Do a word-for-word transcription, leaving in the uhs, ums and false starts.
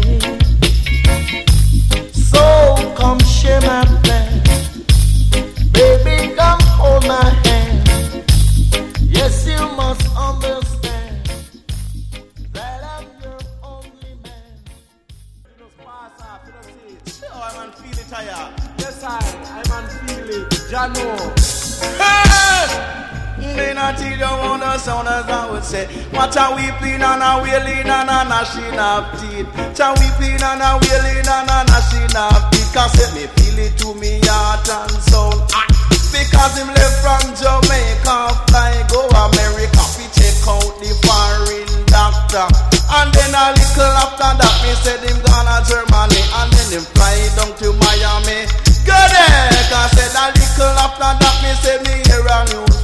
So come share my plan. Baby, come hold my hand. Yes, you must understand that I'm your only man. Oh, I'm on feel it, Taya. Yes, I, I'm on feel it. Jano. Me not teach you on the sound as I would say. What a weeping and a wailing and a gnashing of teeth. Cha weeping and a wailing and a gnashing of teeth. Cause let me feel it to me heart and soul. Because him left from Jamaica, fly go America. We check out the foreign doctor. And then a little after that, me said him gonna Germany. And then him fly down to Miami. Go there, cause said a little after that, me said me here a new